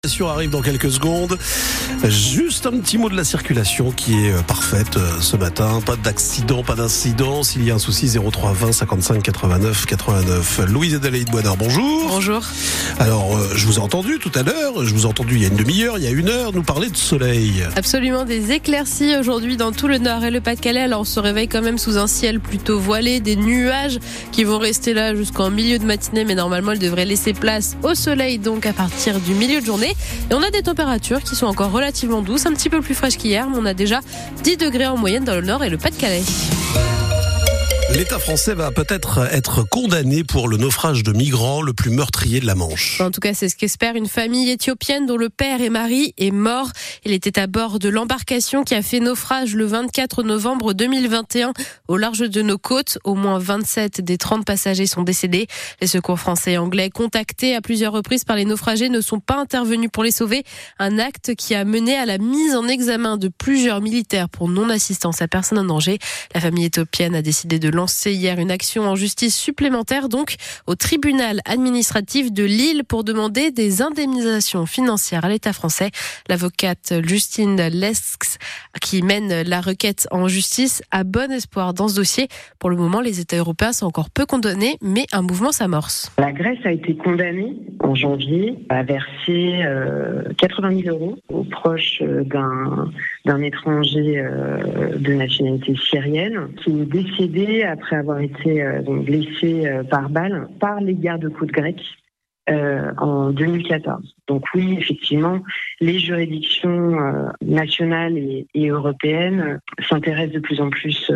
Arrive dans quelques secondes. Juste un petit mot de la circulation qui est parfaite ce matin. Pas d'accident, pas d'incident. S'il y a un souci, 03 20 55 89 89. Louise Adélaïde Boisnard, bonjour. Bonjour. Alors, je vous ai entendu tout à l'heure. Je vous ai entendu il y a une demi-heure, il y a une heure, nous parler de soleil. Absolument, des éclaircies aujourd'hui dans tout le Nord et le Pas-de-Calais. Alors, on se réveille quand même sous un ciel plutôt voilé, des nuages qui vont rester là jusqu'en milieu de matinée, mais normalement, ils devraient laisser place au soleil, donc à partir du milieu de journée. Et on a des températures qui sont encore relativement douces, un petit peu plus fraîches qu'hier, mais on a déjà 10 degrés en moyenne dans le Nord et le Pas-de-Calais. L'État français va peut-être être condamné pour le naufrage de migrants le plus meurtrier de la Manche. En tout cas, c'est ce qu'espère une famille éthiopienne dont le père et mari est mort. Il était à bord de l'embarcation qui a fait naufrage le 24 novembre 2021 au large de nos côtes. Au moins 27 des 30 passagers sont décédés. Les secours français et anglais, contactés à plusieurs reprises par les naufragés, ne sont pas intervenus pour les sauver. Un acte qui a mené à la mise en examen de plusieurs militaires pour non-assistance à personne en danger. La famille éthiopienne a décidé de lancer hier une action en justice supplémentaire, donc au tribunal administratif de Lille, pour demander des indemnisations financières à l'État français. L'avocate Justine Lesks, qui mène la requête en justice, a bon espoir dans ce dossier. Pour le moment, les États européens sont encore peu condamnés, mais un mouvement s'amorce. La Grèce a été condamnée en janvier à verser 80 000 € aux proches d'un étranger de nationalité syrienne qui est décédé après avoir été blessé par balle par les gardes-côtes grecs en 2014. Donc oui, effectivement, les juridictions nationales et européennes s'intéressent de plus en plus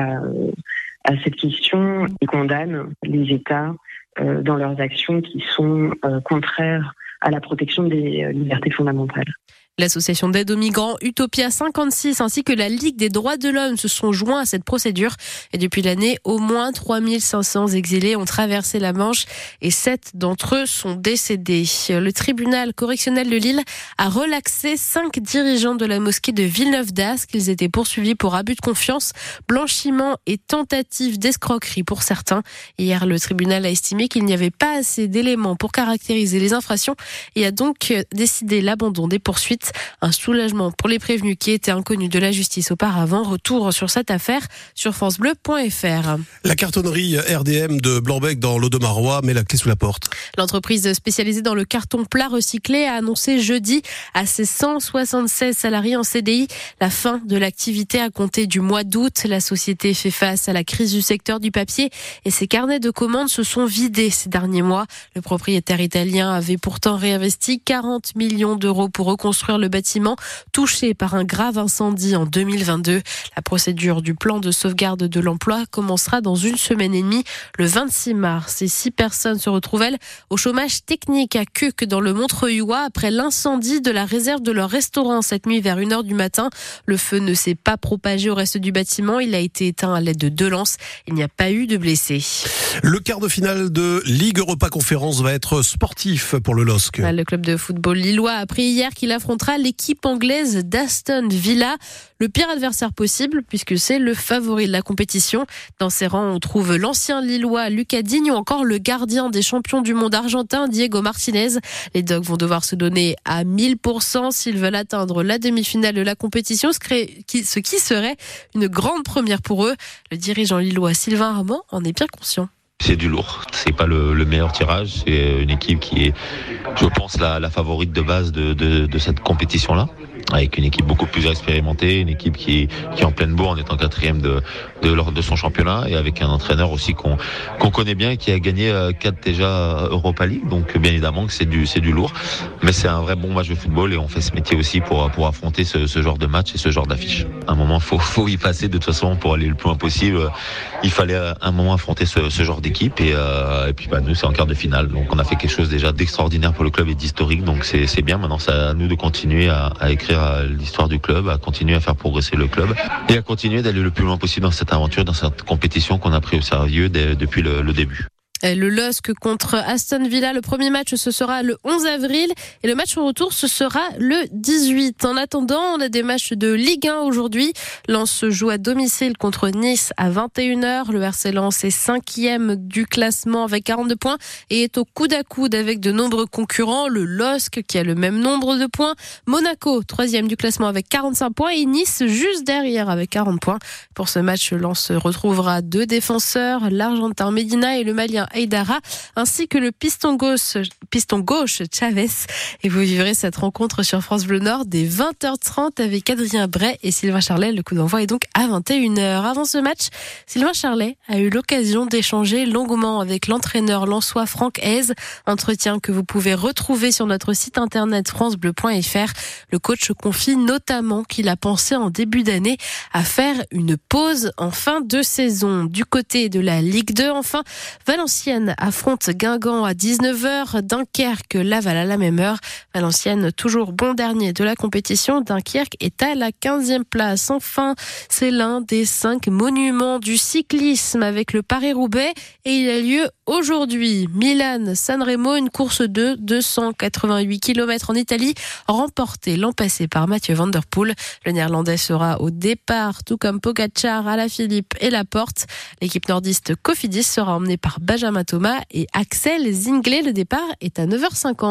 à cette question et condamnent les États dans leurs actions qui sont contraires à la protection des libertés fondamentales. L'association d'aide aux migrants Utopia 56 ainsi que la Ligue des droits de l'homme se sont joints à cette procédure. Et depuis l'année, au moins 3500 exilés ont traversé la Manche et 7 d'entre eux sont décédés. Le tribunal correctionnel de Lille a relaxé 5 dirigeants de la mosquée de Villeneuve-d'Ascq. Ils étaient poursuivis pour abus de confiance, blanchiment et tentative d'escroquerie pour certains. Hier, le tribunal a estimé qu'il n'y avait pas assez d'éléments pour caractériser les infractions et a donc décidé l'abandon des poursuites. Un soulagement pour les prévenus qui étaient inconnus de la justice auparavant. Retour sur cette affaire sur francebleu.fr. La cartonnerie RDM de Blanbec dans l'Audomarois met la clé sous la porte. L'entreprise spécialisée dans le carton plat recyclé a annoncé jeudi à ses 176 salariés en CDI la fin de l'activité à compter du mois d'août. La société fait face à la crise du secteur du papier et ses carnets de commandes se sont vidés ces derniers mois. Le propriétaire italien avait pourtant réinvesti 40 millions d'euros pour reconstruire le bâtiment touché par un grave incendie en 2022. La procédure du plan de sauvegarde de l'emploi commencera dans une semaine et demie, le 26 mars. Et 6 personnes se retrouvent, elles, au chômage technique à Cuques dans le Montreuillois après l'incendie de la réserve de leur restaurant cette nuit vers 1h du matin. Le feu ne s'est pas propagé au reste du bâtiment. Il a été éteint à l'aide de 2 lances. Il n'y a pas eu de blessés. Le quart de finale de Ligue Europa Conférence va être sportif pour le LOSC. Le club de football lillois a appris hier qu'il affrontera l'équipe anglaise d'Aston Villa, le pire adversaire possible puisque c'est le favori de la compétition. Dans ses rangs, on trouve l'ancien Lillois Lucas Digne ou encore le gardien des champions du monde argentin Diego Martinez. Les Dogs vont devoir se donner à 1000% s'ils veulent atteindre la demi-finale de la compétition, ce qui serait une grande première pour eux. Le dirigeant lillois Sylvain Armand en est bien conscient. C'est du lourd, c'est pas le meilleur tirage, c'est une équipe qui est, je pense, la favorite de base de cette compétition-là, avec une équipe beaucoup plus expérimentée, une équipe qui est en pleine bourre en étant 4e de son championnat et avec un entraîneur aussi qu'on connaît bien, qui a gagné 4 déjà Europa League, donc bien évidemment que c'est du lourd, mais c'est un vrai bon match de football et on fait ce métier aussi pour affronter ce genre de match et ce genre d'affiche. À un moment, faut y passer de toute façon pour aller le plus loin possible. Il fallait à un moment affronter ce genre d'équipe et puis nous c'est en quart de finale, donc on a fait quelque chose déjà d'extraordinaire pour le club et d'historique, donc c'est bien. Maintenant c'est à nous de continuer à écrire l'histoire du club, à continuer à faire progresser le club et à continuer d'aller le plus loin possible dans cette aventure, dans cette compétition qu'on a pris au sérieux depuis le début. Le LOSC contre Aston Villa, le premier match ce sera le 11 avril et le match au retour ce sera le 18. En attendant, on a des matchs de Ligue 1 aujourd'hui. Lens se joue à domicile contre Nice à 21h. Le RC Lens est 5e du classement avec 42 points et est au coude à coude avec de nombreux concurrents. Le LOSC qui a le même nombre de points. Monaco, 3e du classement avec 45 points et Nice juste derrière avec 40 points. Pour ce match, Lens retrouvera 2 défenseurs, l'Argentin Medina et le Malien Aïdara, ainsi que le piston gauche Chavez. Et vous vivrez cette rencontre sur France Bleu Nord dès 20h30 avec Adrien Bray et Sylvain Charlet. Le coup d'envoi est donc à 21h. Avant ce match, Sylvain Charlet a eu l'occasion d'échanger longuement avec l'entraîneur lensois Franck Hez. Entretien que vous pouvez retrouver sur notre site internet francebleu.fr. Le coach confie notamment qu'il a pensé en début d'année à faire une pause en fin de saison. Du côté de la Ligue 2, enfin, Valenciennes affronte Guingamp à 19h, Dunkerque Laval à la même heure. Valenciennes toujours bon dernier de la compétition, Dunkerque est à la 15e place. Enfin, c'est l'un des 5 monuments du cyclisme avec le Paris-Roubaix et il a lieu aujourd'hui. Milan-San Remo, une course de 288 km en Italie, remportée l'an passé par Mathieu Van Der Poel. Le Néerlandais sera au départ, tout comme Pogacar, Alaphilippe et Laporte. L'équipe nordiste Cofidis sera emmenée par Benjamin Thomas et Axel Zinglet. Le départ est à 9h50.